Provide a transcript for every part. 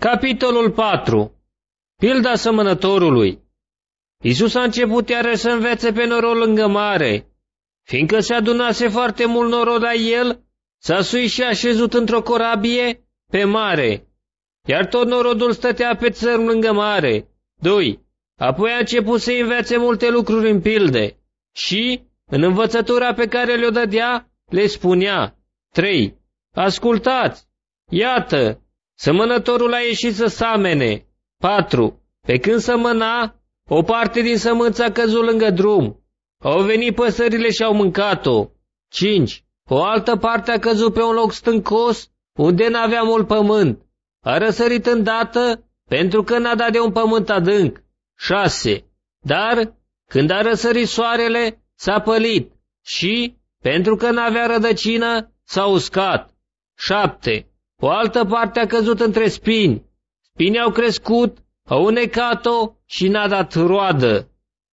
Capitolul 4. Pilda sămănătorului. Iisus a început iarăși să învețe pe norod lângă mare. Fiindcă se adunase foarte mult norod la el, s-a suit și a șezut într-o corabie pe mare, iar tot norodul stătea pe țărm lângă mare. 2. Apoi a început să învețe multe lucruri în pilde și, în învățătura pe care le-o dădea, le spunea. 3. Ascultați! Iată! Sămănătorul a ieșit să samene. 4. Pe când sămăna, o parte din sămânță a căzut lângă drum. Au venit păsările și au mâncat-o. 5. O altă parte a căzut pe un loc stâncos, unde n-avea mult pământ. A răsărit îndată, pentru că n-a dat de un pământ adânc. 6. Dar, când a răsărit soarele, s-a pălit și, pentru că n-avea rădăcină, s-a uscat. 7. O altă parte a căzut între spini. Spinii au crescut, au unecat-o și n-a dat roadă.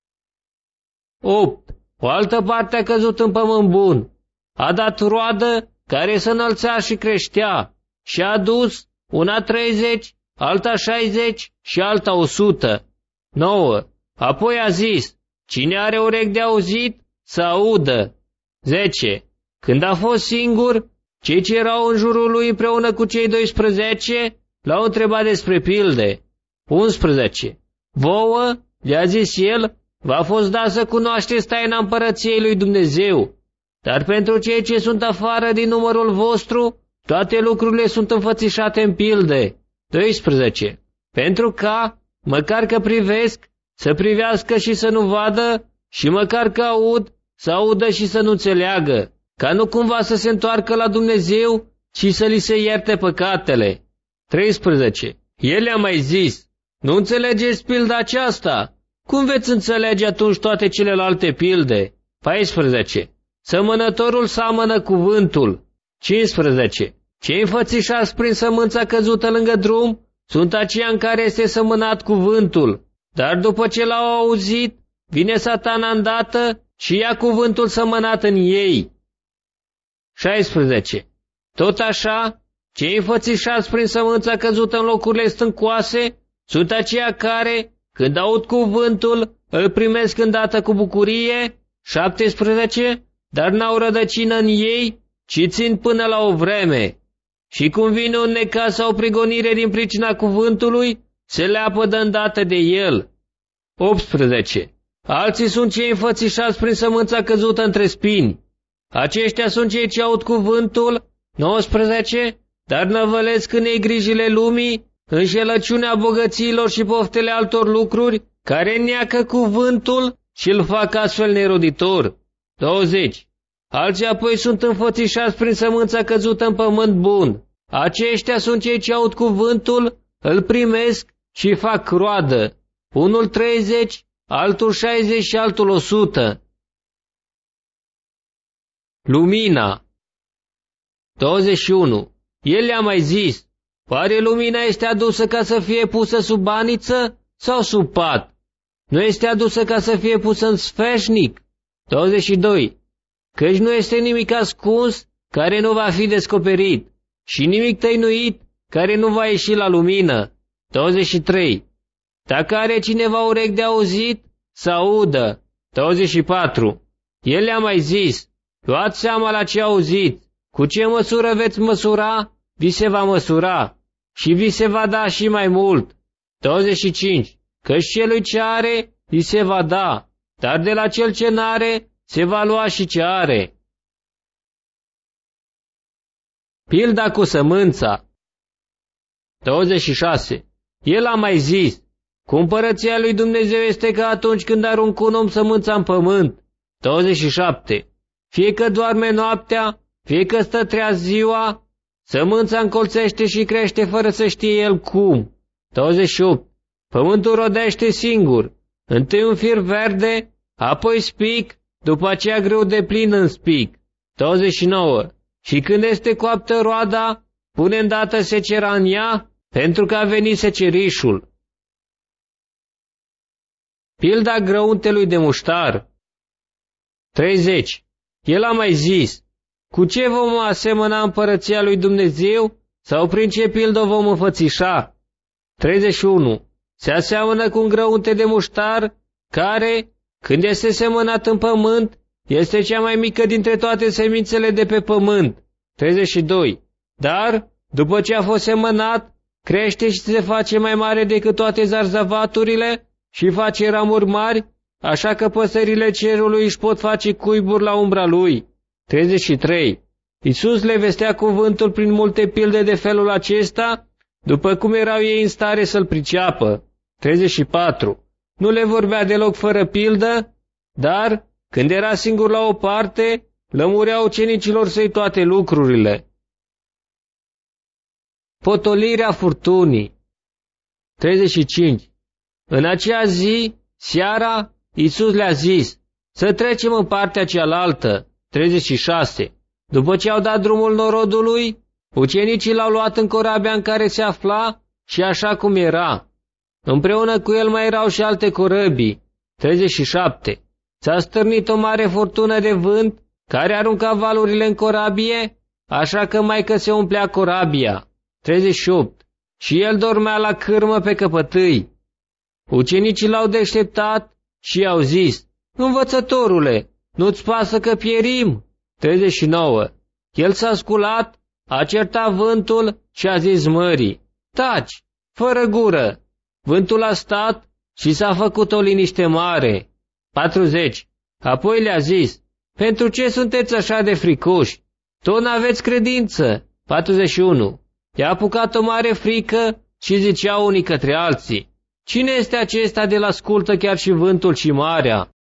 8. O altă parte a căzut în pământ bun. A dat roadă care se înălța și creștea și a adus una 30, alta 60 și alta 100. 9. Apoi a zis, cine are urechi de auzit, să audă. 10. Când a fost singur, cei ce erau în jurul lui împreună cu cei 12 l-au întrebat despre pilde. 11. Vouă, le-a zis el, v-a fost dat să cunoașteți taina împărăției lui Dumnezeu, dar pentru cei ce sunt afară din numărul vostru, toate lucrurile sunt înfățișate în pilde. 12. Pentru ca, măcar că privesc, să privească și să nu vadă, și măcar că aud, să audă și să nu înțeleagă, ca nu cumva să se întoarcă la Dumnezeu, ci să li se ierte păcatele. 13. El le-a mai zis, nu înțelegeți pilda aceasta? Cum veți înțelege atunci toate celelalte pilde? 14. Sămănătorul seamănă cuvântul. 15. Cei înfățișați prin sămânța căzută lângă drum sunt aceia în care este sămânat cuvântul, dar după ce l-au auzit, vine Satana îndată și ia cuvântul sămânat în ei. 16. Tot așa, cei înfățișați prin sămânța căzută în locurile stâncoase sunt aceia care, când aud cuvântul, îl primesc îndată cu bucurie. 17. Dar n-au rădăcină în ei, ci țin până la o vreme. Și cum vine un necaz sau o prigonire din pricina cuvântului, se leapădă îndată de el. 18. Alții sunt cei înfățișați prin sămânța căzută între spini. Aceștia sunt cei ce aud cuvântul. 19. Dar năvălesc în ei grijile lumii, înșelăciunea bogățiilor și poftele altor lucruri, care neacă cuvântul și îl fac astfel neroditor. 20. Alții apoi sunt înfățișați prin sămânța căzută în pământ bun. Aceștia sunt cei ce aud cuvântul, îl primesc și fac roadă. Unul 30, altul 60 și altul 100. Lumina. 21. El le-a mai zis, oare lumina este adusă ca să fie pusă sub baniță sau sub pat? Nu este adusă ca să fie pusă în sfeșnic? 22. Căci nu este nimic ascuns care nu va fi descoperit și nimic tăinuit care nu va ieși la lumină. 23. Dacă are cineva urechi de auzit, să audă. 24. El le-a mai zis, luați seama la ce auziți, cu ce măsură veți măsura, vi se va măsura și vi se va da și mai mult. 25. Căci celui ce are, îi se va da, dar de la cel ce n-are, se va lua și ce are. Pilda cu sămânța. 26. El a mai zis, cu împărăția lui Dumnezeu este ca atunci când aruncă un om sămânța în pământ. 27. Fie că doarme noaptea, fie că stă treaz ziua, sămânța încolțește și crește fără să știe el cum. 28. Pământul rodește singur, întâi un fir verde, apoi spic, după aceea grâu de plin în spic. 29. Și când este coaptă roada, pune îndată secera în ea, pentru că a venit secerișul. Pilda grăuntelui de muștar. 30. El a mai zis, cu ce vom asemăna împărăția lui Dumnezeu sau prin ce pildă vom înfățișa? 31. Se aseamănă cu un grăunte de muștar, care, când este semănat în pământ, este cea mai mică dintre toate semințele de pe pământ. 32. Dar, după ce a fost semănat, crește și se face mai mare decât toate zarzavaturile și face ramuri mari, așa că păsările cerului își pot face cuiburi la umbra lui. 33. Iisus le vestea cuvântul prin multe pilde de felul acesta, după cum erau ei în stare să-l priceapă. 34. Nu le vorbea deloc fără pildă, dar, când era singur la o parte, lămurea ucenicilor săi toate lucrurile. Potolirea furtunii. 35. În aceea zi, seara, Iisus le-a zis, să trecem în partea cealaltă. 36. După ce au dat drumul norodului, ucenicii l-au luat în corabia în care se afla și așa cum era. Împreună cu el mai erau și alte corăbii. 37. S-a stârnit o mare furtună de vânt care arunca valurile în corabie, așa că mai că se umplea corabia. 38. Și el dormea la cârmă pe căpătâi. Ucenicii l-au deșteptat și i-au zis, Învățătorule, nu-ți pasă că pierim? 39. El s-a sculat, a certat vântul și a zis mării, taci, fără gură. Vântul a stat și s-a făcut o liniște mare. 40. Apoi le-a zis, pentru ce sunteți așa de fricoși? Tot n-aveți credință. 41. I-a apucat o mare frică și ziceau unii către alții, cine este acesta de-l ascultă chiar și vântul și marea?